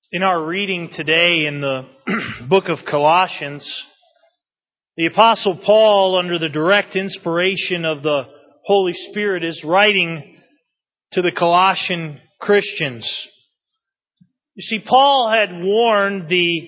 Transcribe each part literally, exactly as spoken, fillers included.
In our reading today in the book of Colossians, the Apostle Paul, under the direct inspiration of the Holy Spirit, is writing to the Colossian Christians. You see, Paul had warned the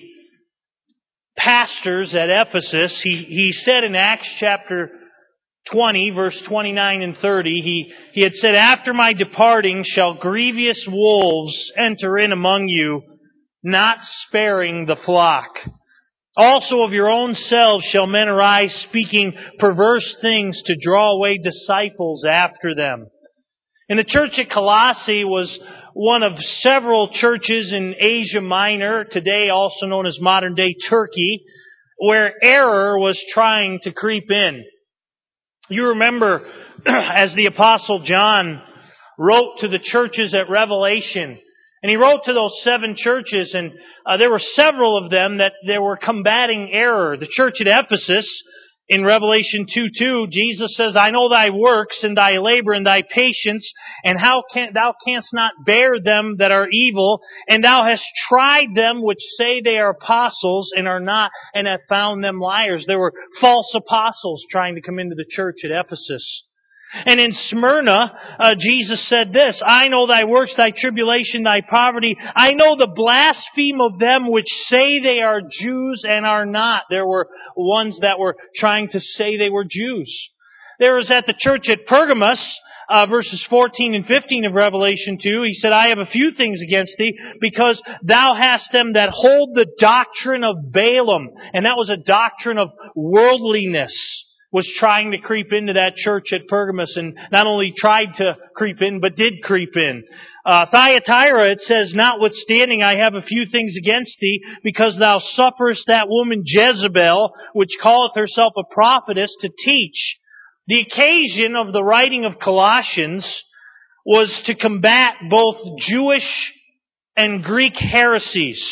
pastors at Ephesus. He, he said in Acts chapter twenty, verse twenty-nine and thirty, he, he had said, "After my departing shall grievous wolves enter in among you, not sparing the flock. Also of your own selves shall men arise, speaking perverse things to draw away disciples after them." And the church at Colossae was one of several churches in Asia Minor, today also known as modern-day Turkey, where error was trying to creep in. You remember as the Apostle John wrote to the churches at Revelation, and he wrote to those seven churches, and uh, there were several of them that they were combating error. The church at Ephesus, in Revelation two two, Jesus says, "I know thy works, and thy labor, and thy patience, and how can, thou canst not bear them that are evil, and thou hast tried them which say they are apostles, and are not, and have found them liars." There were false apostles trying to come into the church at Ephesus. And in Smyrna, uh, Jesus said this, "I know thy works, thy tribulation, thy poverty. I know the blaspheme of them which say they are Jews and are not." There were ones that were trying to say they were Jews. There was at the church at Pergamos, uh, verses fourteen and fifteen of Revelation two, he said, "I have a few things against thee, because thou hast them that hold the doctrine of Balaam." And that was a doctrine of worldliness, was trying to creep into that church at Pergamos, and not only tried to creep in, but did creep in. Uh, Thyatira, it says, "Notwithstanding, I have a few things against thee, because thou sufferest that woman Jezebel, which calleth herself a prophetess, to teach." The occasion of the writing of Colossians was to combat both Jewish and Greek heresies.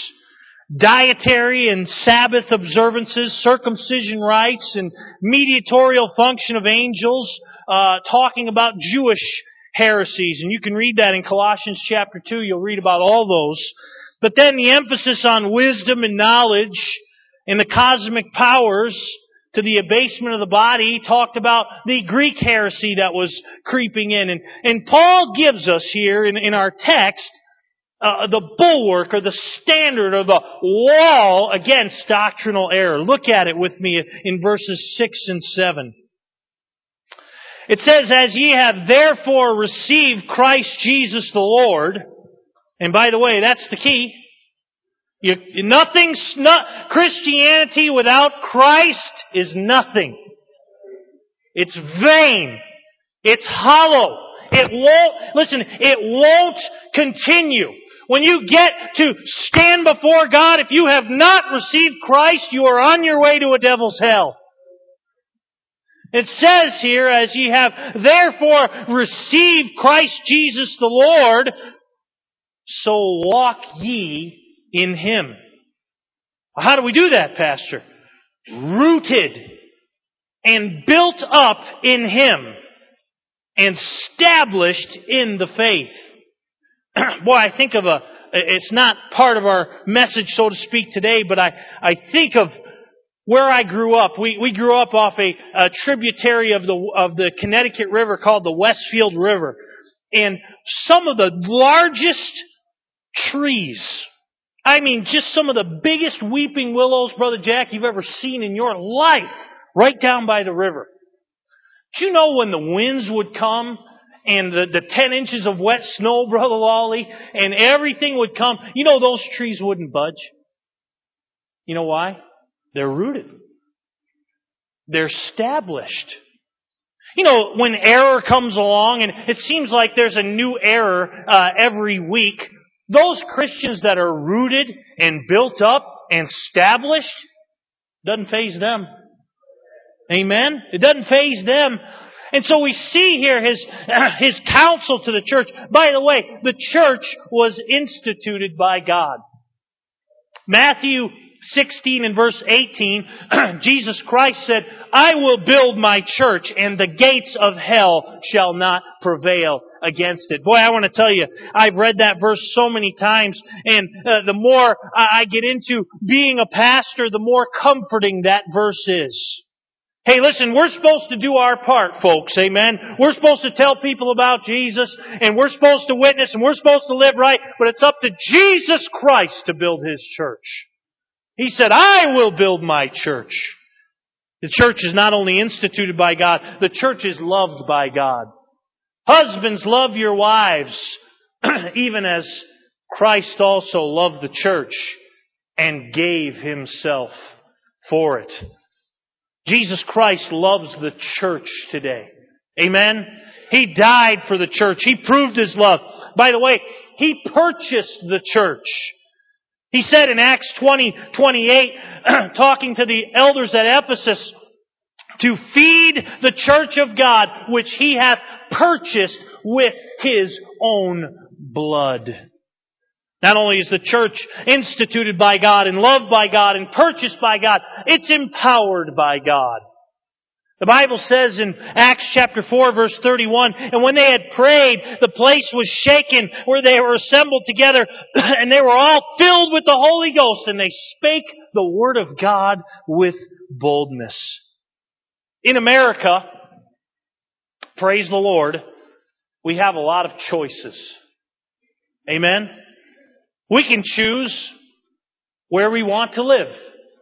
Dietary and Sabbath observances, circumcision rites, and mediatorial function of angels, uh, talking about Jewish heresies. And you can read that in Colossians chapter two. You'll read about all those. But then the emphasis on wisdom and knowledge and the cosmic powers to the abasement of the body talked about the Greek heresy that was creeping in. And, and Paul gives us here in, in our text Uh, the bulwark or the standard or the wall against doctrinal error. Look at it with me in verses six and seven. It says, "As ye have therefore received Christ Jesus the Lord," and by the way, that's the key. You, nothing's not, Christianity without Christ is nothing. It's vain. It's hollow. It won't, listen, it won't continue. When you get to stand before God, if you have not received Christ, you are on your way to a devil's hell. It says here, "As ye have therefore received Christ Jesus the Lord, so walk ye in Him." How do we do that, Pastor? Rooted and built up in Him, and established in the faith. Boy, I think of a, it's not part of our message, so to speak, today, but I, I think of where I grew up. We, we grew up off a, a tributary of the, of the Connecticut River called the Westfield River. And some of the largest trees, I mean, just some of the biggest weeping willows, Brother Jack, you've ever seen in your life, right down by the river. Do you know when the winds would come and the, the ten inches of wet snow, Brother Lawley, and everything would come, you know those trees wouldn't budge? You know why? They're rooted. They're established. You know, when error comes along, and it seems like there's a new error uh, every week, those Christians that are rooted and built up and established, doesn't faze them. Amen? It doesn't faze them. And so we see here His, His counsel to the church. By the way, the church was instituted by God. Matthew sixteen and verse eighteen, Jesus Christ said, "I will build my church, and the gates of hell shall not prevail against it. Boy, I want to tell you, I've read that verse so many times, and uh, the more I get into being a pastor, the more comforting that verse is. Hey, listen, we're supposed to do our part, folks, amen? We're supposed to tell people about Jesus, and we're supposed to witness, and we're supposed to live right, but it's up to Jesus Christ to build His church. He said, I will build my church. The church is not only instituted by God, the church is loved by God. Husbands, love your wives, even as Christ also loved the church and gave Himself for it. Jesus Christ loves the church today. Amen? He died for the church. He proved His love. By the way, He purchased the church. He said in Acts twenty twenty-eight, talking to the elders at Ephesus, to feed the church of God, which He hath purchased with His own blood. Not only is the church instituted by God and loved by God and purchased by God, it's empowered by God. The Bible says in Acts chapter four verse thirty-one, and when they had prayed, the place was shaken where they were assembled together, and they were all filled with the Holy Ghost, and they spake the word of God with boldness. In America, praise the Lord, we have a lot of choices. Amen? We can choose where we want to live.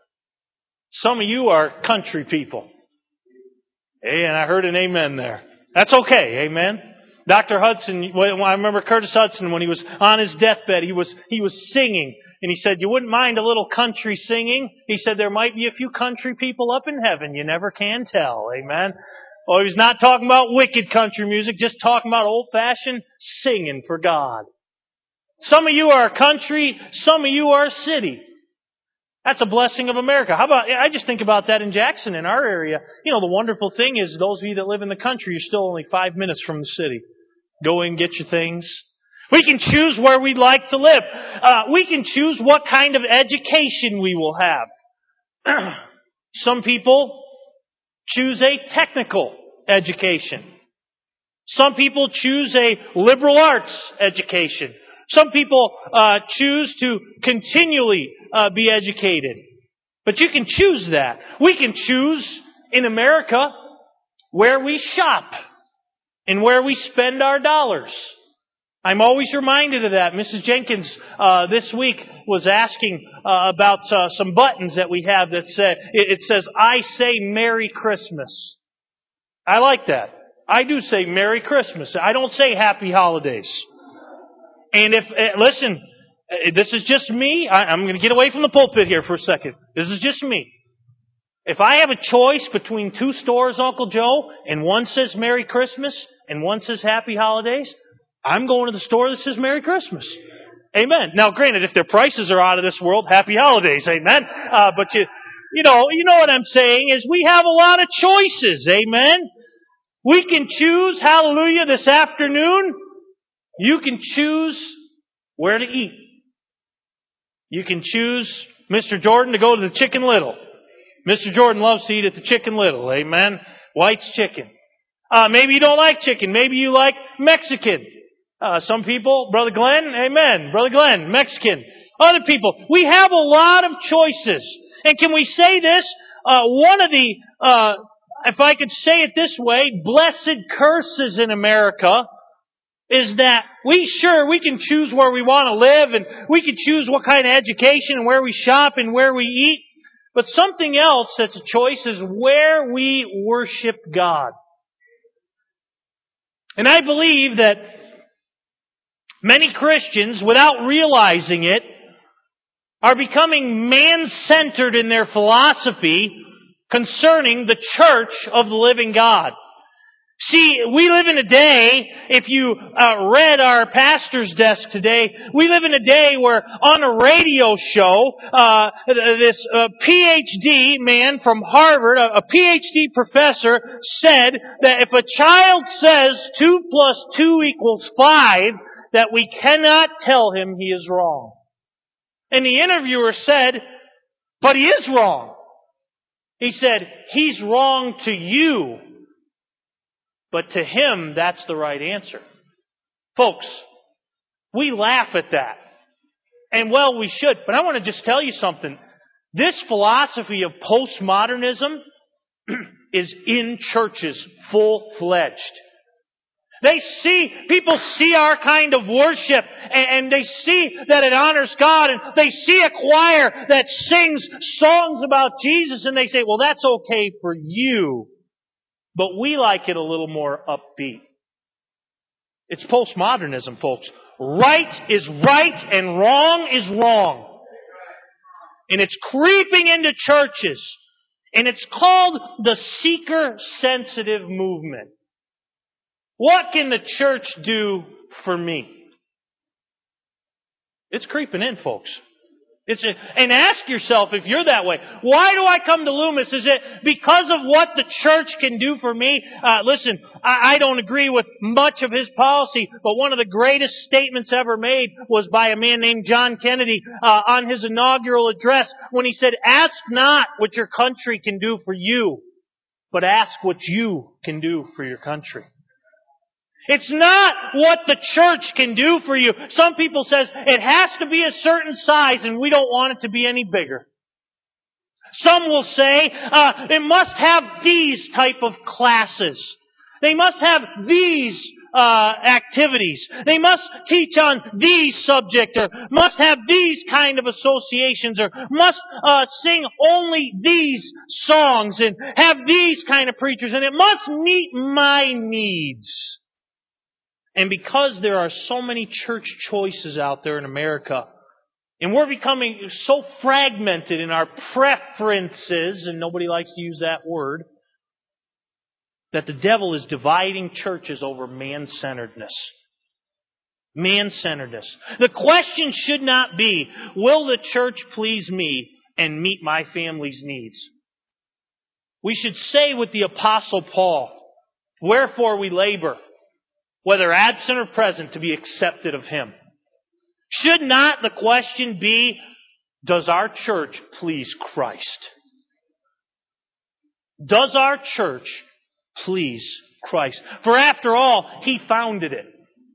Some of you are country people. Hey, and I heard an amen there. That's okay, amen. Doctor Hudson, I remember Curtis Hudson, when he was on his deathbed, he was he was singing. And he said, you wouldn't mind a little country singing? He said, there might be a few country people up in heaven. You never can tell, amen. Oh, he was not talking about wicked country music, just talking about old-fashioned singing for God. Some of you are country, some of you are city. That's a blessing of America. How about, I just think about that in Jackson, in our area. You know, the wonderful thing is, those of you that live in the country, you're still only five minutes from the city. Go in, get your things. We can choose where we'd like to live. Uh, we can choose what kind of education we will have. Some people choose a technical education. Some people choose a liberal arts education. Some people uh, choose to continually uh, be educated. But you can choose that. We can choose in America where we shop and where we spend our dollars. I'm always reminded of that. Missus Jenkins uh, this week was asking uh, about uh, some buttons that we have that say, it, it says, I say Merry Christmas. I like that. I do say Merry Christmas. I don't say Happy Holidays. And if, uh, listen, uh, this is just me. I, I'm going to get away from the pulpit here for a second. This is just me. If I have a choice between two stores, Uncle Joe, and one says Merry Christmas and one says Happy Holidays, I'm going to the store that says Merry Christmas. Amen. Now, granted, if their prices are out of this world, Happy Holidays. Amen. Uh, but you, you know, you know what I'm saying is we have a lot of choices. Amen. We can choose, hallelujah, this afternoon. You can choose where to eat. You can choose Mister Jordan to go to the Chicken Little. Mister Jordan loves to eat at the Chicken Little. Amen. White's chicken. Uh, maybe you don't like chicken. Maybe you like Mexican. Uh, some people, Brother Glenn, amen. Brother Glenn, Mexican. Other people. We have a lot of choices. And can we say this? Uh, one of the, uh, if I could say it this way, blessed curses in America is that we sure, we can choose where we want to live and we can choose what kind of education and where we shop and where we eat. But something else that's a choice is where we worship God. And I believe that many Christians, without realizing it, are becoming man-centered in their philosophy concerning the church of the living God. See, we live in a day, if you uh, read our pastor's desk today, we live in a day where on a radio show, uh, this uh, P H D man from Harvard, a, a P H D professor, said that if a child says two plus two equals five, that we cannot tell him he is wrong. And the interviewer said, but he is wrong. He said, he's wrong to you. But to him, that's the right answer. Folks, we laugh at that. And well, we should. But I want to just tell you something. This philosophy of postmodernism is in churches full-fledged. They see, people see our kind of worship, and, and they see that it honors God, and they see a choir that sings songs about Jesus, and they say, well, that's okay for you, but we like it a little more upbeat. It's postmodernism, folks. Right is right, and wrong is wrong. And it's creeping into churches, and it's called the seeker-sensitive movement. What can the church do for me? It's creeping in, folks. It's a, and ask yourself if you're that way. Why do I come to Loomis? Is it because of what the church can do for me? Uh, listen, I, I don't agree with much of his policy, but one of the greatest statements ever made was by a man named John Kennedy uh, on his inaugural address when he said, "Ask not what your country can do for you, but ask what you can do for your country." It's not what the church can do for you. Some people says it has to be a certain size and we don't want it to be any bigger. Some will say uh, it must have these type of classes. They must have these uh, activities. They must teach on these subjects, or must have these kind of associations, or must uh, sing only these songs and have these kind of preachers, and it must meet my needs. And because there are so many church choices out there in America, and we're becoming so fragmented in our preferences, and nobody likes to use that word, that the devil is dividing churches over man-centeredness. Man-centeredness. The question should not be, will the church please me and meet my family's needs? We should say with the Apostle Paul, wherefore we labor, whether absent or present, to be accepted of Him. Should not the question be, does our church please Christ? Does our church please Christ? For after all, He founded it.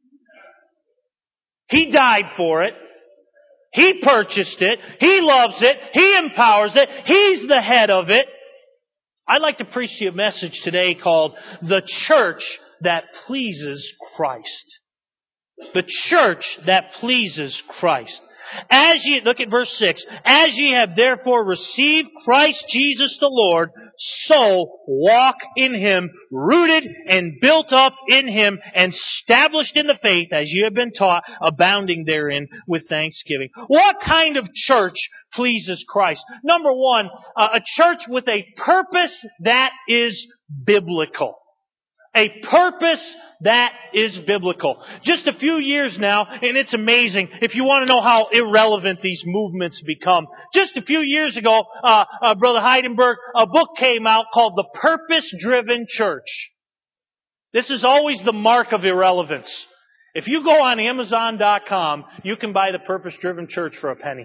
He died for it. He purchased it. He loves it. He empowers it. He's the head of it. I'd like to preach to you a message today called The Church That Pleases Christ. The church that pleases Christ. As ye, look at verse six, as ye have therefore received Christ Jesus the Lord, so walk in Him, rooted and built up in Him, and established in the faith as ye have been taught, abounding therein with thanksgiving. What kind of church pleases Christ? Number one, uh, a church with a purpose that is biblical. A purpose that is biblical. Just a few years now, and it's amazing if you want to know how irrelevant these movements become. Just a few years ago, uh, uh, Brother Heidenberg, a book came out called The Purpose-Driven Church. This is always the mark of irrelevance. If you go on Amazon dot com, you can buy The Purpose-Driven Church for a penny.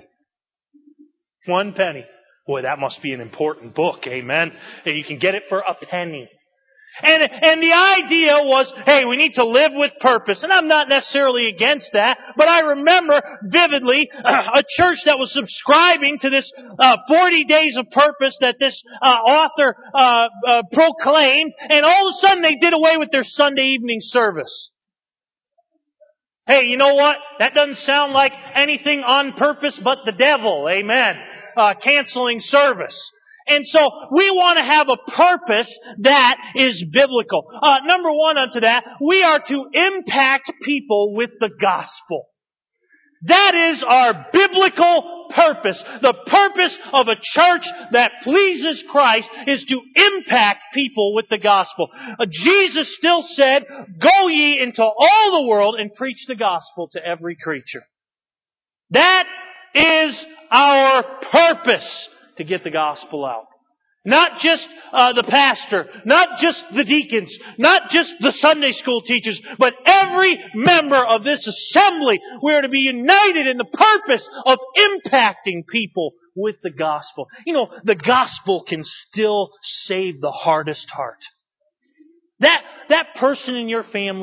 One penny. Boy, that must be an important book, amen? And you can get it for a penny. And, and the idea was, hey, we need to live with purpose. And I'm not necessarily against that, but I remember vividly uh, a church that was subscribing to this uh, forty days of purpose that this uh, author uh, uh, proclaimed, and all of a sudden they did away with their Sunday evening service. Hey, you know what? That doesn't sound like anything on purpose but the devil, amen. Uh, canceling service. And so we want to have a purpose that is biblical. Uh, number one unto that, we are to impact people with the gospel. That is our biblical purpose. The purpose of a church that pleases Christ is to impact people with the gospel. Uh, Jesus still said, go ye into all the world and preach the gospel to every creature. That is our purpose. To get the gospel out. Not just uh, the pastor, not just the deacons, not just the Sunday school teachers, but every member of this assembly. We are to be united in the purpose of impacting people with the gospel. You know, the gospel can still save the hardest heart. That, that person in your family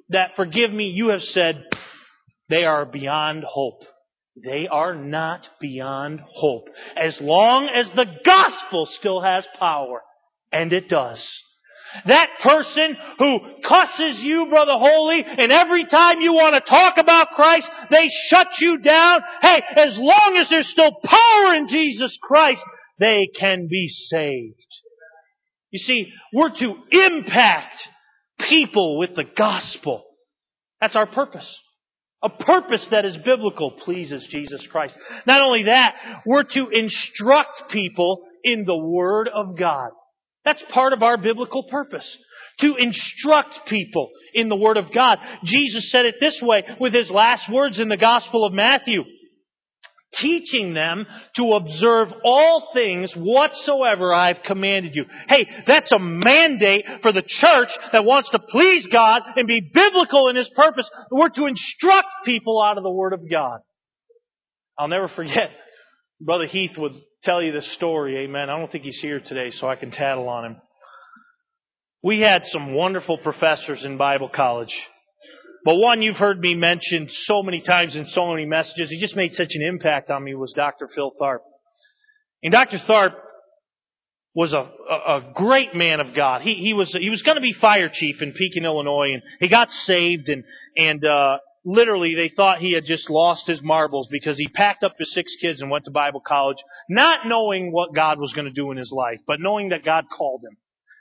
that, forgive me, you have said they are beyond hope. They are not beyond hope. As long as the gospel still has power. And it does. That person who cusses you, Brother Holy, and every time you want to talk about Christ, they shut you down. Hey, as long as there's still power in Jesus Christ, they can be saved. You see, we're to impact people with the gospel. That's our purpose. A purpose that is biblical pleases Jesus Christ. Not only that, we're to instruct people in the Word of God. That's part of our biblical purpose. To instruct people in the Word of God. Jesus said it this way with His last words in the Gospel of Matthew. Teaching them to observe all things whatsoever I've commanded you. Hey, that's a mandate for the church that wants to please God and be biblical in His purpose. We're to instruct people out of the Word of God. I'll never forget, Brother Heath would tell you this story, amen. I don't think he's here today, so I can tattle on him. We had some wonderful professors in Bible college. But one you've heard me mention so many times in so many messages, he just made such an impact on me, was Doctor Phil Tharp. And Doctor Tharp was a, a, a great man of God. He, he was he was going to be fire chief in Pekin, Illinois, and he got saved, and and uh, literally they thought he had just lost his marbles because he packed up his six kids and went to Bible college, not knowing what God was going to do in his life, but knowing that God called him.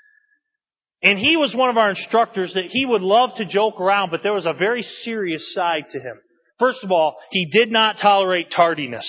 And he was one of our instructors that he would love to joke around, but there was a very serious side to him. First of all, he did not tolerate tardiness.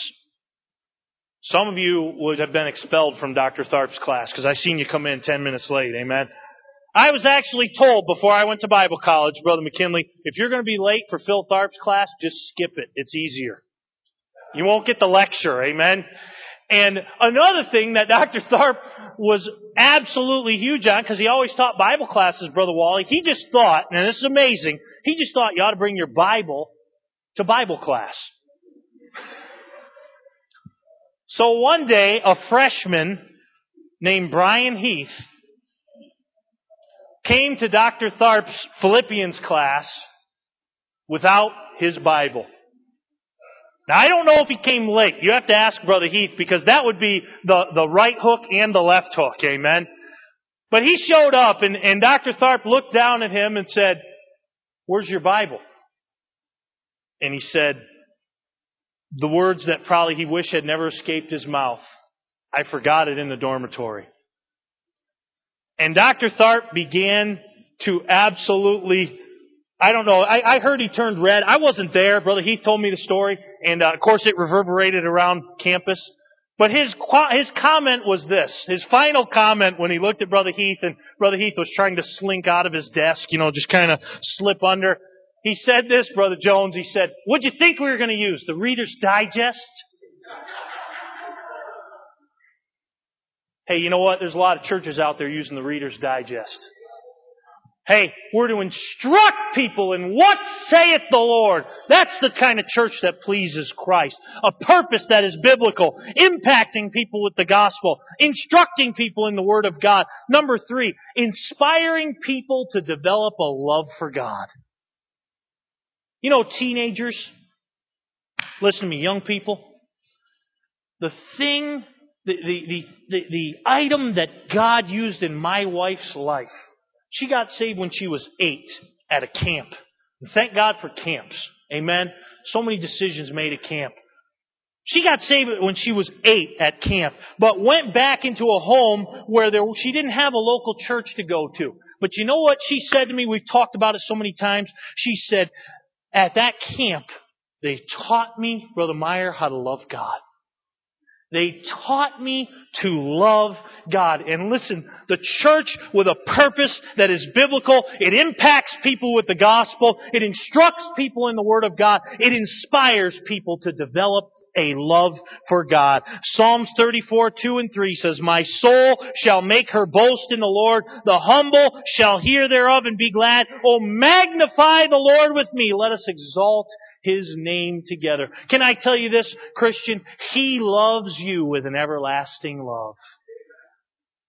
Some of you would have been expelled from Doctor Tharp's class because I've seen you come in ten minutes late. Amen. I was actually told before I went to Bible college, Brother McKinley, if you're going to be late for Phil Tharp's class, just skip it. It's easier. You won't get the lecture. Amen. And another thing that Doctor Tharp was absolutely huge on, because he always taught Bible classes, Brother Wally, he just thought, and this is amazing, he just thought you ought to bring your Bible to Bible class. So one day, a freshman named Brian Heath came to Doctor Tharp's Philippians class without his Bible. Now, I don't know if he came late. You have to ask Brother Heath, because that would be the, the right hook and the left hook, amen? But he showed up, and, and Doctor Tharp looked down at him and said, "Where's your Bible?" And he said the words that probably he wished had never escaped his mouth. "I forgot it in the dormitory." And Doctor Tharp began to absolutely... I don't know. I, I heard he turned red. I wasn't there. Brother Heath told me the story. And, uh, of course, it reverberated around campus. But his his comment was this. His final comment when he looked at Brother Heath, and Brother Heath was trying to slink out of his desk, you know, just kind of slip under. He said this, Brother Jones. He said, "What'd you think we were going to use? The Reader's Digest?" Hey, you know what? There's a lot of churches out there using the Reader's Digest. Hey, we're to instruct people in what saith the Lord. That's the kind of church that pleases Christ. A purpose that is biblical. Impacting people with the gospel. Instructing people in the Word of God. Number three, inspiring people to develop a love for God. You know, teenagers, listen to me, young people. The thing, the, the, the, the, the item that God used in my wife's life, she got saved when she was eight at a camp. And thank God for camps. Amen. So many decisions made at camp. She got saved when she was eight at camp, but went back into a home where there, she didn't have a local church to go to. But you know what she said to me? We've talked about it so many times. She said, at that camp, they taught me, Brother Meyer, how to love God. They taught me to love God. And listen, the church with a purpose that is biblical, it impacts people with the gospel, it instructs people in the Word of God, it inspires people to develop a love for God. Psalms thirty-four, two and three says, "My soul shall make her boast in the Lord. The humble shall hear thereof and be glad. Oh, magnify the Lord with me. Let us exalt His name together." Can I tell you this, Christian? He loves you with an everlasting love.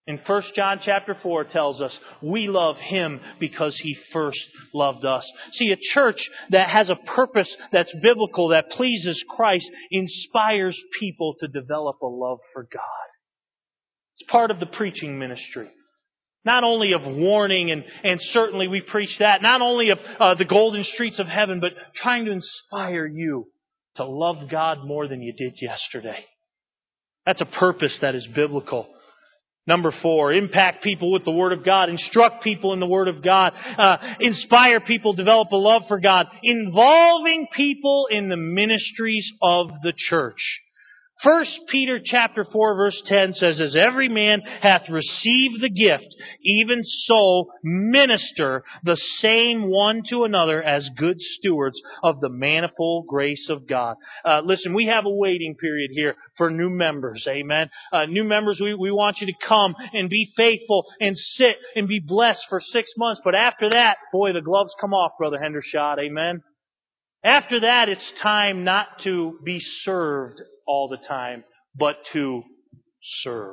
And First John chapter four tells us we love Him because He first loved us. See, a church that has a purpose that's biblical, that pleases Christ, inspires people to develop a love for God. It's part of the preaching ministry. Not only of warning, and, and certainly we preach that, not only of uh, the golden streets of heaven, but trying to inspire you to love God more than you did yesterday. That's a purpose that is biblical. Number four, impact people with the Word of God. Instruct people in the Word of God. Uh, inspire people, develop a love for God. Involving people in the ministries of the church. First Peter chapter four verse ten says, as every man hath received the gift, even so minister the same one to another as good stewards of the manifold grace of God. Uh, listen, we have a waiting period here for new members. Amen. Uh, new members, we, we want you to come and be faithful and sit and be blessed for six months. But after that, boy, the gloves come off, Brother Hendershot. Amen. After that, it's time not to be served all the time, but to serve.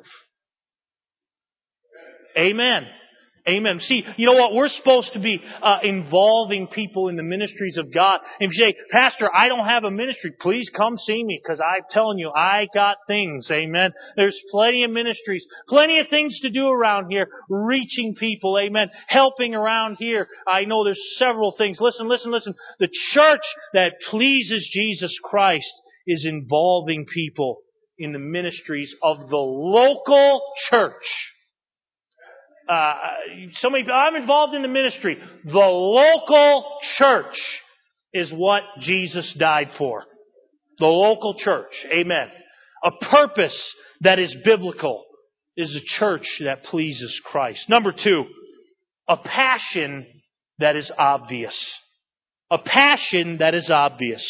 Amen. Amen. See, you know what? We're supposed to be uh, involving people in the ministries of God. And if you say, Pastor, I don't have a ministry, please come see me, because I'm telling you, I got things. Amen. There's plenty of ministries, plenty of things to do around here, reaching people. Amen. Helping around here. I know there's several things. Listen, listen, listen. The church that pleases Jesus Christ is involving people in the ministries of the local church. Uh, somebody, I'm involved in the ministry. The local church is what Jesus died for. The local church. Amen. A purpose that is biblical is a church that pleases Christ. Number two, a passion that is obvious. A passion that is obvious.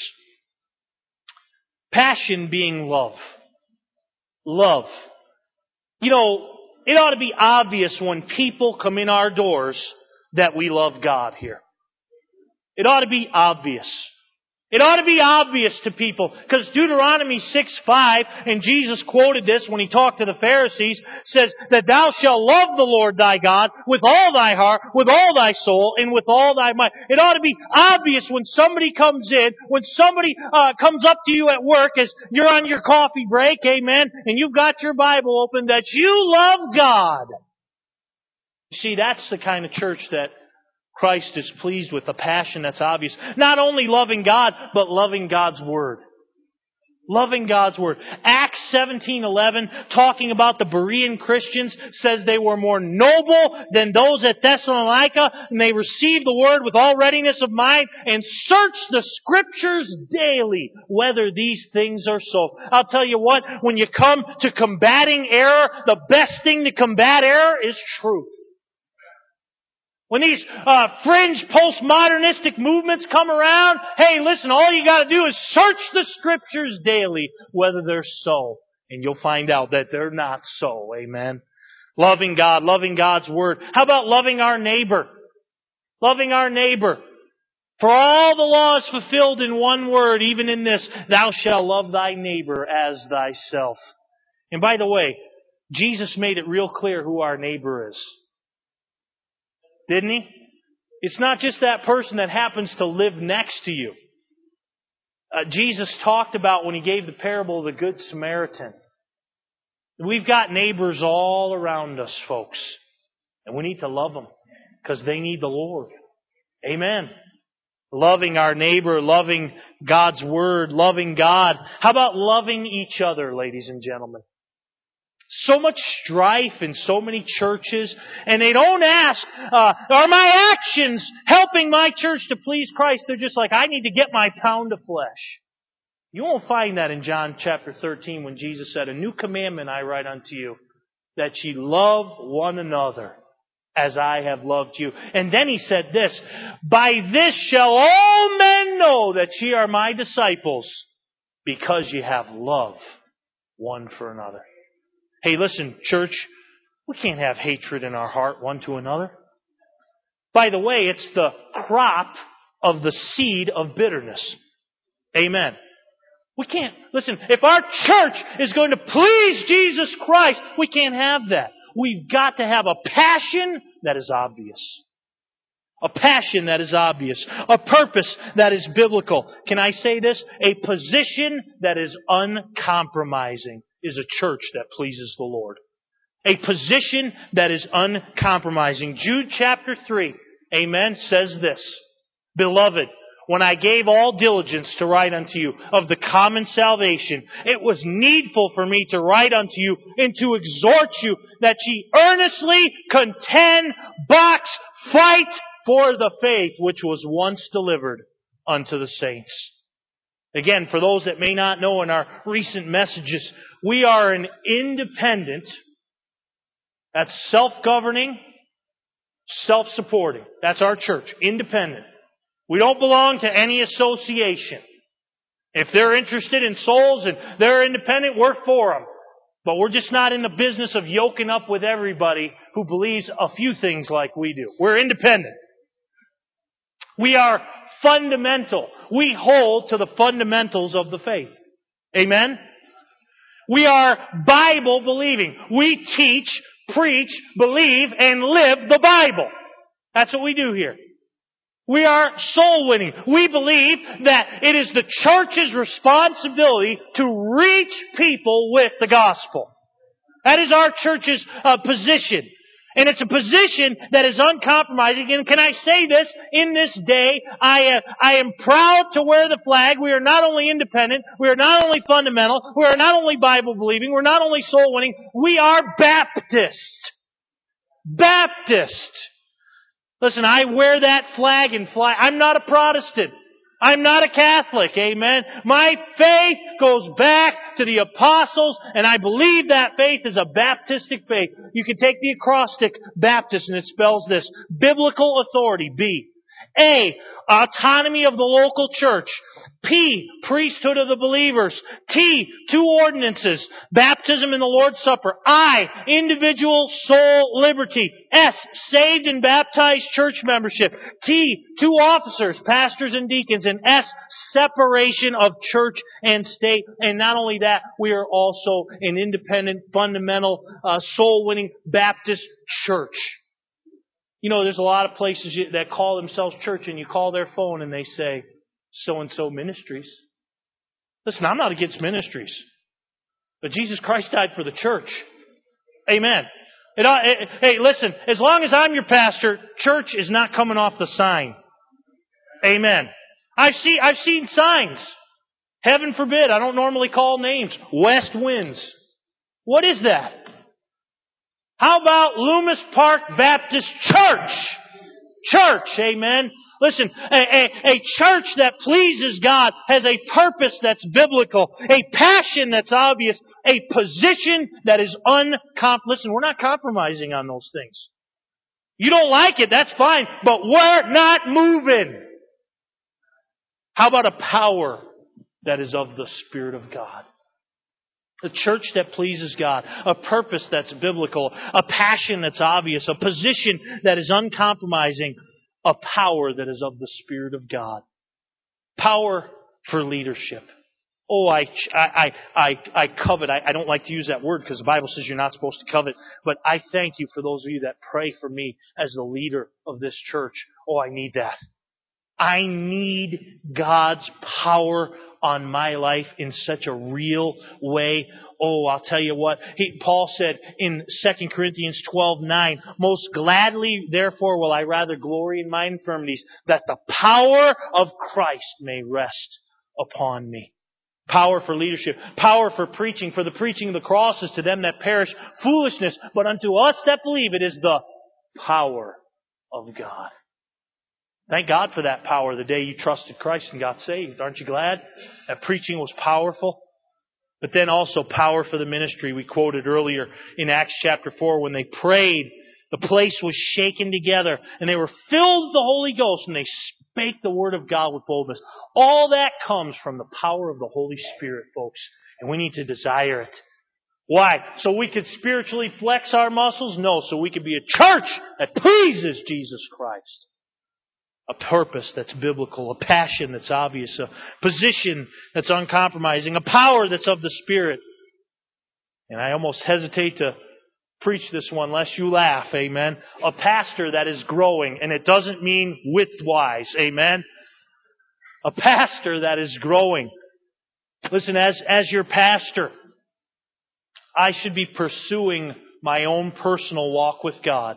Passion being love. Love. You know, it ought to be obvious when people come in our doors that we love God here. It ought to be obvious. It ought to be obvious to people, because Deuteronomy six five, and Jesus quoted this when He talked to the Pharisees, says that thou shalt love the Lord thy God with all thy heart, with all thy soul, and with all thy might. It ought to be obvious when somebody comes in, when somebody uh, comes up to you at work as you're on your coffee break, amen, and you've got your Bible open, that you love God. See, that's the kind of church that Christ is pleased with, a passion that's obvious. Not only loving God, but loving God's Word. Loving God's Word. Acts seventeen eleven, talking about the Berean Christians, says they were more noble than those at Thessalonica, and they received the Word with all readiness of mind, and searched the Scriptures daily, whether these things are so. I'll tell you what, when you come to combating error, the best thing to combat error is truth. When these uh, fringe postmodernistic movements come around, hey, listen, all you got to do is search the Scriptures daily, whether they're so. And you'll find out that they're not so. Amen. Loving God, loving God's Word. How about loving our neighbor? Loving our neighbor. For all the law is fulfilled in one word, even in this, thou shalt love thy neighbor as thyself. And by the way, Jesus made it real clear who our neighbor is. Didn't He? It's not just that person that happens to live next to you. Uh, Jesus talked about when He gave the parable of the Good Samaritan. We've got neighbors all around us, folks. And we need to love them because they need the Lord. Amen. Loving our neighbor, loving God's Word, loving God. How about loving each other, ladies and gentlemen? So much strife in so many churches, and they don't ask, uh, are my actions helping my church to please Christ? They're just like, I need to get my pound of flesh. You won't find that in John chapter thirteen when Jesus said, a new commandment I write unto you, that ye love one another as I have loved you. And then He said this, by this shall all men know that ye are my disciples, because ye have love one for another. Hey, listen, church, we can't have hatred in our heart one to another. By the way, it's the crop of the seed of bitterness. Amen. We can't, listen, if our church is going to please Jesus Christ, we can't have that. we've got to have a passion that is obvious. A passion that is obvious. A purpose that is biblical. Can I say this? A position that is uncompromising is a church that pleases the Lord. A position that is uncompromising. Jude chapter three, amen, says this. Beloved, when I gave all diligence to write unto you of the common salvation, it was needful for me to write unto you and to exhort you that ye earnestly contend, box, fight for the faith which was once delivered unto the saints. Again, for those that may not know in our recent messages, we are an independent, that's self-governing, self-supporting. That's our church, independent. We don't belong to any association. If they're interested in souls and they're independent, work for them. But we're just not in the business of yoking up with everybody who believes a few things like we do. We're independent. We are fundamental. We hold to the fundamentals of the faith. Amen? We are Bible believing. We teach, preach, believe, and live the Bible. That's what we do here. We are soul winning. We believe that it is the church's responsibility to reach people with the gospel. That is our church's uh, position. And it's a position that is uncompromising. And can I say this? In this day, I, uh, I am proud to wear the flag. We are not only independent, we are not only fundamental, we are not only Bible believing, we're not only soul winning, we are Baptist. Baptist. Listen, I wear that flag and fly. I'm not a Protestant. I'm not a Catholic, amen. My faith goes back to the apostles, and I believe that faith is a Baptistic faith. You can take the acrostic Baptist, and it spells this: biblical authority, B. A, autonomy of the local church. P, priesthood of the believers. T, two ordinances. Baptism in the Lord's Supper. I, individual soul liberty. S, saved and baptized church membership. T, two officers, pastors and deacons. And S, separation of church and state. And not only that, we are also an independent, fundamental, uh, soul-winning Baptist church. You know, there's a lot of places that call themselves church, and you call their phone and they say, so-and-so ministries. Listen, I'm not against ministries. But Jesus Christ died for the church. Amen. It, it, hey, listen, as long as I'm your pastor, church is not coming off the sign. Amen. I've seen, I've seen signs. Heaven forbid, I don't normally call names. West Winds. What is that? How about Loomis Park Baptist Church? Church, amen. Listen, a, a, a church that pleases God has a purpose that's biblical, a passion that's obvious, a position that is uncomp. Listen, we're not compromising on those things. You don't like it, that's fine, but we're not moving. How about a power that is of the Spirit of God? A church that pleases God, a purpose that's biblical, a passion that's obvious, a position that is uncompromising, a power that is of the Spirit of God. Power for leadership. Oh, I I I I covet. I, I don't like to use that word because the Bible says you're not supposed to covet. But I thank you for those of you that pray for me as the leader of this church. Oh, I need that. I need God's power on my life in such a real way. Oh, I'll tell you what. He, Paul said in Second Corinthians twelve nine, most gladly, therefore, will I rather glory in my infirmities, that the power of Christ may rest upon me. Power for leadership. Power for preaching. For the preaching of the cross is to them that perish foolishness, but unto us that believe it is the power of God. Thank God for that power the day you trusted Christ and got saved. Aren't you glad? That preaching was powerful. But then also power for the ministry. We quoted earlier in Acts chapter four when they prayed, the place was shaken together and they were filled with the Holy Ghost and they spake the word of God with boldness. All that comes from the power of the Holy Spirit, folks. And we need to desire it. Why? So we could spiritually flex our muscles? No, so we could be a church that pleases Jesus Christ. A purpose that's biblical, a passion that's obvious, a position that's uncompromising, a power that's of the Spirit. And I almost hesitate to preach this one lest you laugh. Amen. A pastor that is growing, and it doesn't mean width-wise. Amen. A pastor that is growing. Listen, as, as your pastor, I should be pursuing my own personal walk with God.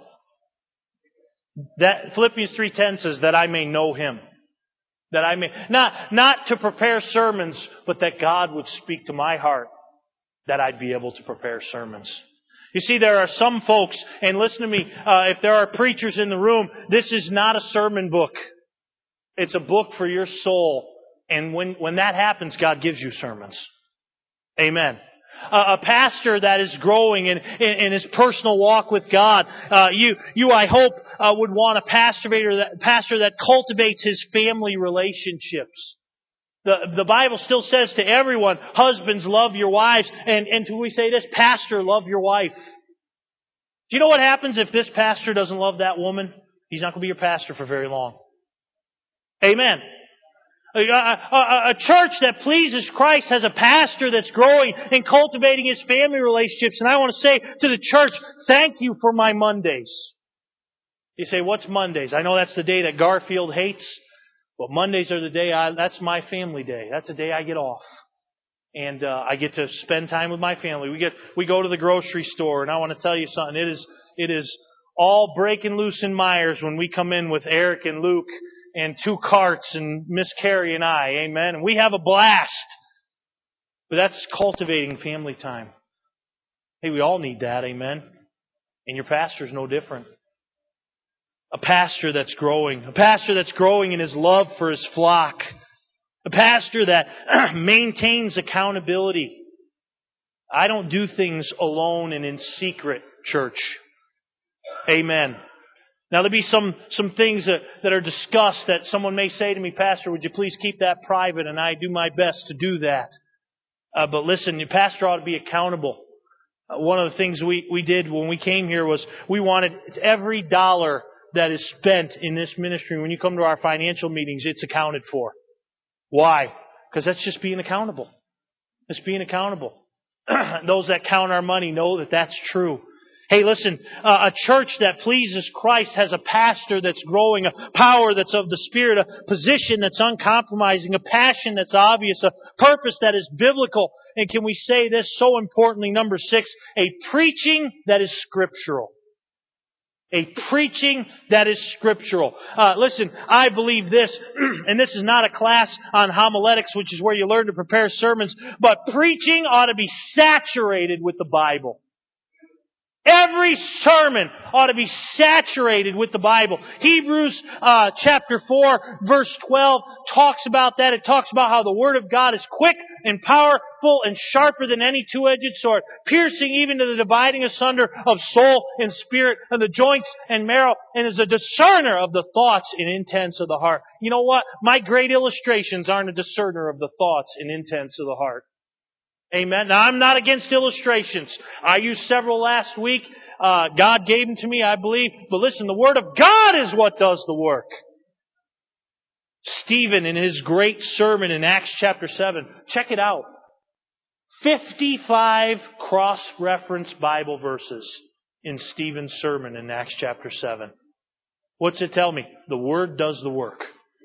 That Philippians three ten says that I may know Him. That I may, not, not to prepare sermons, but that God would speak to my heart, that I'd be able to prepare sermons. You see, there are some folks, and listen to me, uh, if there are preachers in the room, this is not a sermon book. It's a book for your soul. And when, when that happens, God gives you sermons. Amen. Uh, a pastor that is growing in, in, in his personal walk with God, uh, you, you, I hope, uh, would want a pastor that, pastor that cultivates his family relationships. The, the Bible still says to everyone, husbands, love your wives. And, and we say this, pastor, love your wife. Do you know what happens if this pastor doesn't love that woman? He's not going to be your pastor for very long. Amen. A, a, a church that pleases Christ has a pastor that's growing and cultivating his family relationships. And I want to say to the church, thank you for my Mondays. You say, what's Mondays? I know that's the day that Garfield hates. But Mondays are the day I, that's my family day. That's the day I get off. And uh, I get to spend time with my family. We get we go to the grocery store, and I want to tell you something. It is it is all breaking loose in Myers when we come in with Eric and Luke and two carts and Miss Carrie and I. Amen. And we have a blast. But that's cultivating family time. Hey, we all need that. Amen. And your pastor's no different. A pastor that's growing. A pastor that's growing in his love for his flock. A pastor that maintains accountability. I don't do things alone and in secret, church. Amen. Now there'll be some, some things that, that are discussed that someone may say to me, Pastor, would you please keep that private? And I do my best to do that. Uh, but listen, your pastor ought to be accountable. Uh, one of the things we, we did when we came here was we wanted every dollar that is spent in this ministry. When you come to our financial meetings, it's accounted for. Why? Because that's just being accountable. It's being accountable. Those that count our money know that that's true. Hey, listen, uh, a church that pleases Christ has a pastor that's growing, a power that's of the Spirit, a position that's uncompromising, a passion that's obvious, a purpose that is biblical. And can we say this so importantly, number six, a preaching that is scriptural. A preaching that is scriptural. Uh, listen, I believe this, and this is not a class on homiletics, which is where you learn to prepare sermons, but preaching ought to be saturated with the Bible. Every sermon ought to be saturated with the Bible. Hebrews uh, chapter four, verse twelve talks about that. It talks about how the Word of God is quick and powerful and sharper than any two-edged sword, piercing even to the dividing asunder of soul and spirit and the joints and marrow, and is a discerner of the thoughts and intents of the heart. You know what? My great illustrations aren't a discerner of the thoughts and intents of the heart. Amen. Now, I'm not against illustrations. I used several last week. Uh, God gave them to me, I believe. But listen, the Word of God is what does the work. Stephen, in his great sermon in Acts chapter seven, check it out. fifty-five cross-reference Bible verses in Stephen's sermon in Acts chapter seven. What's it tell me? The Word does the work.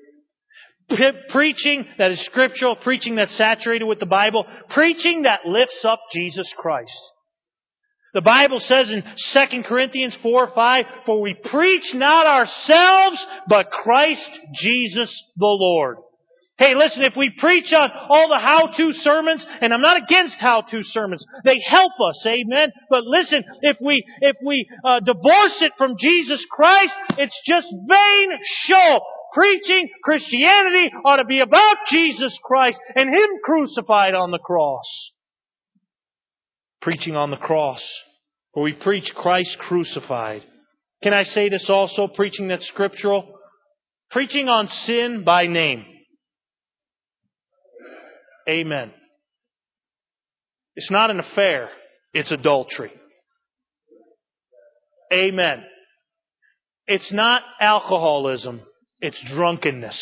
Preaching that is scriptural, preaching that's saturated with the Bible, preaching that lifts up Jesus Christ. The Bible says in Second Corinthians four five, for we preach not ourselves, but Christ Jesus the Lord. Hey, listen, if we preach on all the how-to sermons, and I'm not against how-to sermons, they help us, amen? But listen, if we if we uh, divorce it from Jesus Christ, it's just vain show. Preaching Christianity ought to be about Jesus Christ and Him crucified on the cross. Preaching on the cross, where we preach Christ crucified. Can I say this also, preaching that's scriptural? Preaching on sin by name. Amen. It's not an affair, it's adultery. Amen. It's not alcoholism. It's drunkenness.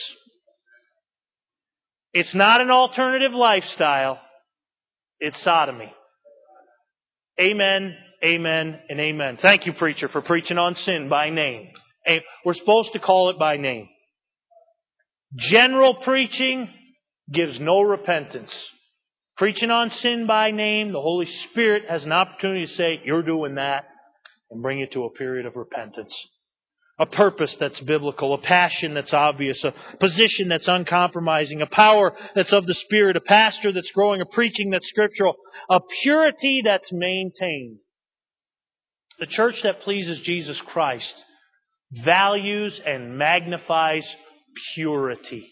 It's not an alternative lifestyle. It's sodomy. Amen amen, and amen. Thank you, preacher, for preaching on sin by name. We're supposed to call it by name. General preaching gives no repentance. Preaching on sin by name, the Holy Spirit has an opportunity to say, you're doing that, and bring it to a period of repentance. A purpose that's biblical, a passion that's obvious, a position that's uncompromising, a power that's of the Spirit, a pastor that's growing, a preaching that's scriptural, a purity that's maintained. The church that pleases Jesus Christ values and magnifies purity.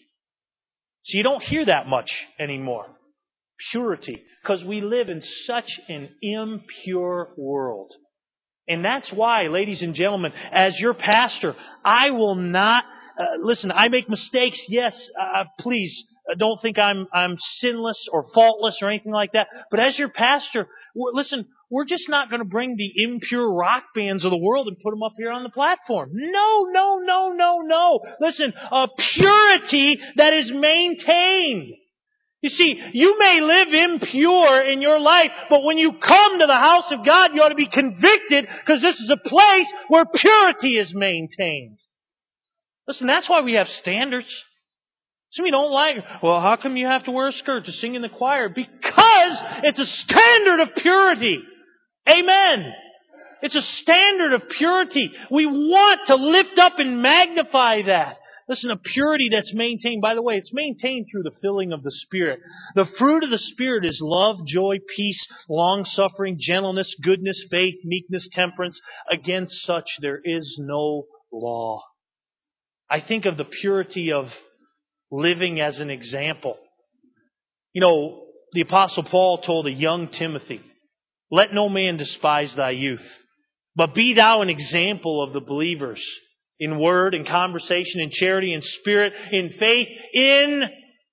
So you don't hear that much anymore. Purity. Because we live in such an impure world. And that's why, ladies and gentlemen, as your pastor, I will not, uh, listen, I make mistakes, yes, uh, please, uh, don't think I'm I'm sinless or faultless or anything like that. But as your pastor, we're, listen, we're just not going to bring the impure rock bands of the world and put them up here on the platform. No, no, no, no, no. Listen, a purity that is maintained. You see, you may live impure in your life, but when you come to the house of God, you ought to be convicted because this is a place where purity is maintained. Listen, that's why we have standards. Some of you don't like, well, how come you have to wear a skirt to sing in the choir? Because it's a standard of purity. Amen. It's a standard of purity. We want to lift up and magnify that. Listen, a purity that's maintained, by the way, it's maintained through the filling of the Spirit. The fruit of the Spirit is love, joy, peace, long-suffering, gentleness, goodness, faith, meekness, temperance. Against such there is no law. I think of the purity of living as an example. You know, the Apostle Paul told a young Timothy, let no man despise thy youth, but be thou an example of the believers. In word, in conversation, in charity, in spirit, in faith, in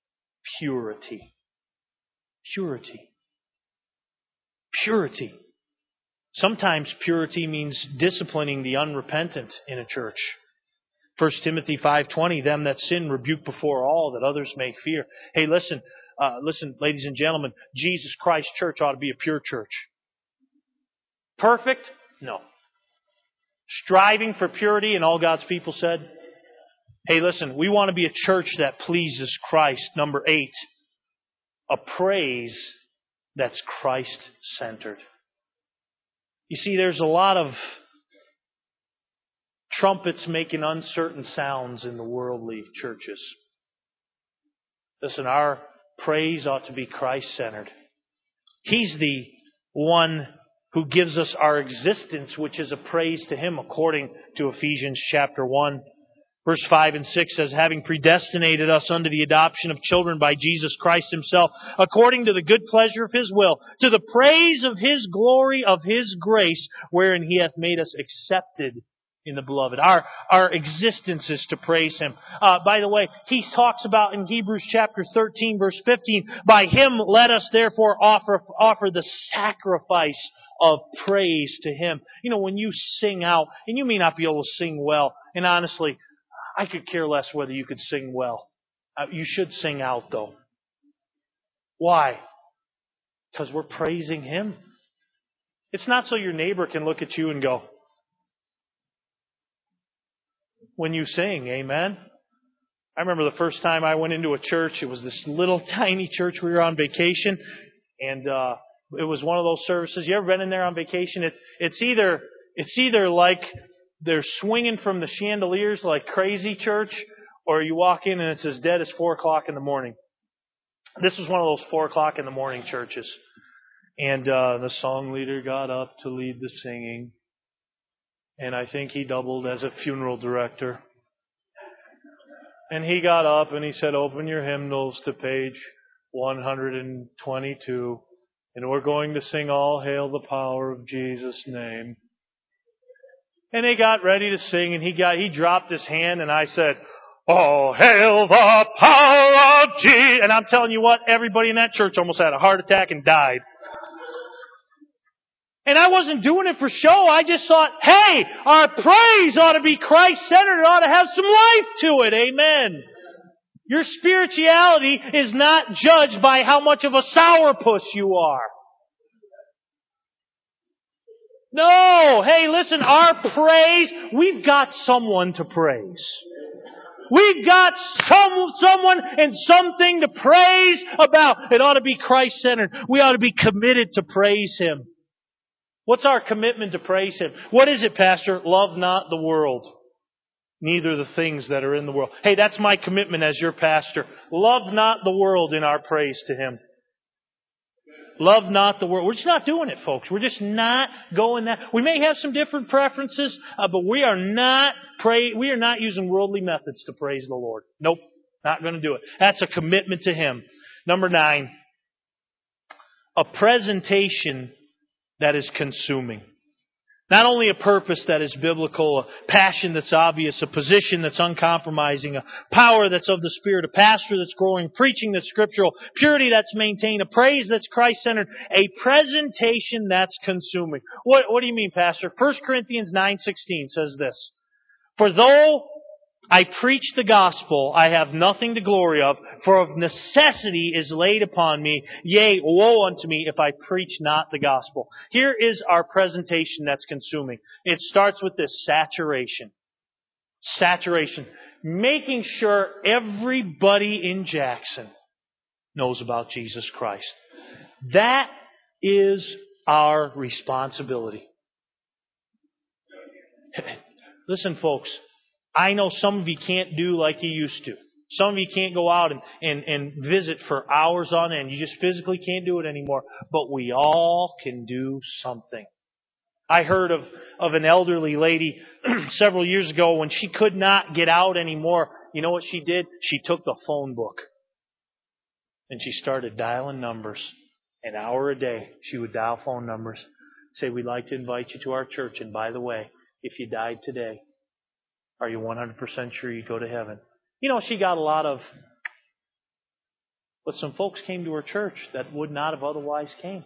purity. Purity. Purity. Sometimes purity means disciplining the unrepentant in a church. First Timothy five twenty, them that sin rebuke before all, that others may fear. Hey, listen, uh, listen, ladies and gentlemen, Jesus Christ Church ought to be a pure church. Perfect? No. Striving for purity, and all God's people said, hey, listen, we want to be a church that pleases Christ. Number eight, a praise that's Christ-centered. You see, there's a lot of trumpets making uncertain sounds in the worldly churches. Listen, our praise ought to be Christ-centered. He's the one who gives us our existence, which is a praise to Him, according to Ephesians chapter one. Verse five and six says, having predestinated us unto the adoption of children by Jesus Christ Himself, according to the good pleasure of His will, to the praise of His glory, of His grace, wherein He hath made us accepted in the Beloved. Our, our existence is to praise Him. Uh, by the way, He talks about in Hebrews chapter thirteen, verse fifteen, by Him let us therefore offer, offer the sacrifice of praise to Him. You know, when you sing out, and you may not be able to sing well, and honestly, I could care less whether you could sing well. Uh, you should sing out though. Why? Because we're praising Him. It's not so your neighbor can look at you and go, when you sing, amen? I remember the first time I went into a church, it was this little tiny church. We were on vacation, and uh, it was one of those services. You ever been in there on vacation? It's it's either it's either like they're swinging from the chandeliers like crazy church, or you walk in and it's as dead as four o'clock in the morning. This was one of those four o'clock in the morning churches. And uh, the song leader got up to lead the singing. And I think he doubled as a funeral director. And he got up and he said, open your hymnals to page one hundred twenty-two. And we're going to sing All Hail the Power of Jesus' Name. And they got ready to sing, and he got he dropped his hand, and I said, All hail the power of Jesus. And I'm telling you what, everybody in that church almost had a heart attack and died. And I wasn't doing it for show. I just thought, hey, our praise ought to be Christ-centered. It ought to have some life to it. Amen. Your spirituality is not judged by how much of a sourpuss you are. No! Hey, listen, our praise, we've got someone to praise. We've got some, someone and something to praise about. It ought to be Christ-centered. We ought to be committed to praise Him. What's our commitment to praise Him? What is it, Pastor? Love not the world, neither the things that are in the world. Hey, that's my commitment as your pastor. Love not the world in our praise to Him. Love not the world. We're just not doing it, folks. We're just not going that. We may have some different preferences, uh, but we are not pray. We are not using worldly methods to praise the Lord. Nope, not going to do it. That's a commitment to Him. Number nine, a presentation that is consuming. Not only a purpose that is biblical, a passion that's obvious, a position that's uncompromising, a power that's of the Spirit, a pastor that's growing, preaching that's scriptural, purity that's maintained, a praise that's Christ-centered, a presentation that's consuming. What, what do you mean, Pastor? First Corinthians nine sixteen says this, "For though I preach the gospel, I have nothing to glory of, for of necessity is laid upon me, yea, woe unto me if I preach not the gospel." Here is our presentation that's consuming. It starts with this saturation. Saturation. Making sure everybody in Jackson knows about Jesus Christ. That is our responsibility. Listen, folks. I know some of you can't do like you used to. Some of you can't go out and, and, and visit for hours on end. You just physically can't do it anymore. But we all can do something. I heard of, of an elderly lady several years ago when she could not get out anymore. You know what she did? She took the phone book and she started dialing numbers. An hour a day, she would dial phone numbers. Say, "We'd like to invite you to our church. And by the way, if you died today, are you one hundred percent sure you go to heaven?" You know, she got a lot of... But some folks came to her church that would not have otherwise came.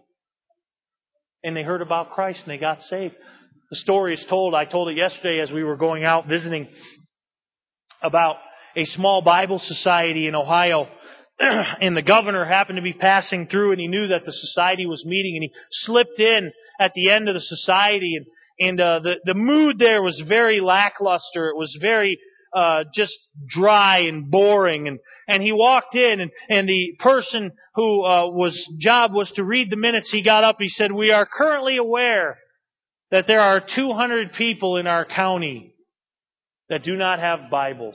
And they heard about Christ and they got saved. The story is told, I told it yesterday as we were going out visiting, about a small Bible society in Ohio. And the governor happened to be passing through and he knew that the society was meeting and he slipped in at the end of the society and And uh, the, the mood there was very lackluster. It was very uh, just dry and boring. And, and he walked in, and, and the person who uh, was job was to read the minutes, he got up. He said, "We are currently aware that there are two hundred people in our county that do not have Bibles.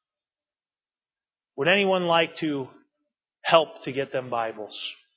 Would anyone like to help to get them Bibles?"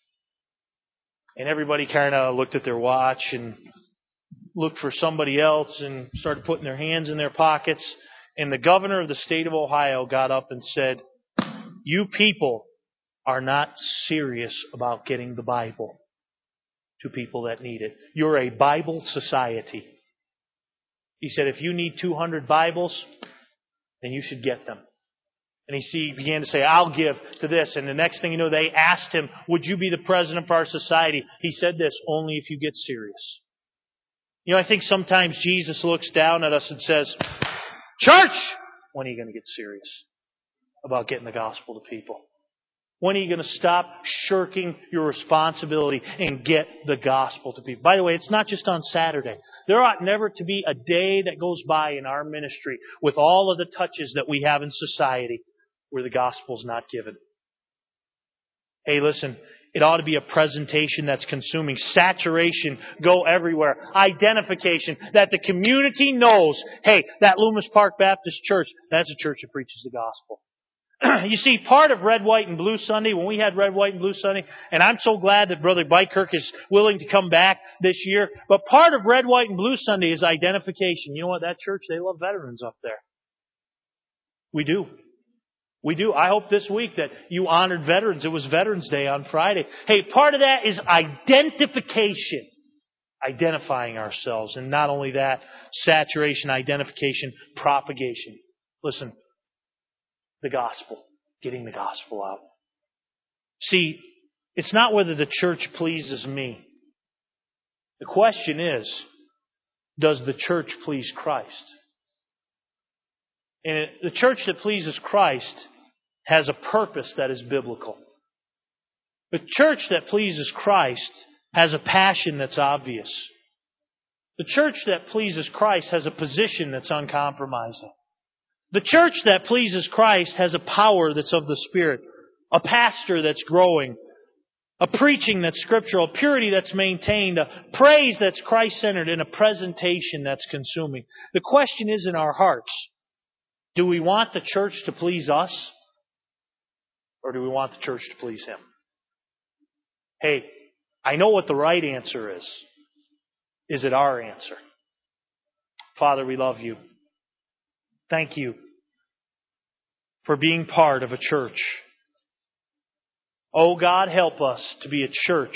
And everybody kind of looked at their watch and looked for somebody else and started putting their hands in their pockets. And the governor of the state of Ohio got up and said, "You people are not serious about getting the Bible to people that need it. You're a Bible society." He said, "If you need two hundred Bibles, then you should get them." And he began to say, "I'll give to this." And the next thing you know, they asked him, "Would you be the president of our society?" He said this, "Only if you get serious." You know, I think sometimes Jesus looks down at us and says, "Church, when are you going to get serious about getting the gospel to people? When are you going to stop shirking your responsibility and get the gospel to people?" By the way, it's not just on Saturday. There ought never to be a day that goes by in our ministry with all of the touches that we have in society where the gospel's not given. Hey, listen. It ought to be a presentation that's consuming. Saturation, go everywhere. Identification, that the community knows, hey, that Loomis Park Baptist Church, that's a church that preaches the gospel. You see, part of Red, White, and Blue Sunday, when we had Red, White, and Blue Sunday, and I'm so glad that Brother Bykirk is willing to come back this year, but part of Red, White, and Blue Sunday is identification. You know what? That church, they love veterans up there. We do. We do. I hope this week that you honored veterans. It was Veterans Day on Friday. Hey, part of that is identification. Identifying ourselves. And not only that, saturation, identification, propagation. Listen, the gospel. Getting the gospel out. See, it's not whether the church pleases me. The question is, does the church please Christ? And the church that pleases Christ has a purpose that is biblical. The church that pleases Christ has a passion that's obvious. The church that pleases Christ has a position that's uncompromising. The church that pleases Christ has a power that's of the Spirit, a pastor that's growing, a preaching that's scriptural, a purity that's maintained, a praise that's Christ-centered, and a presentation that's consuming. The question is in our hearts, do we want the church to please us? Or do we want the church to please Him? Hey, I know what the right answer is. Is it our answer? Father, we love You. Thank You for being part of a church. Oh God, help us to be a church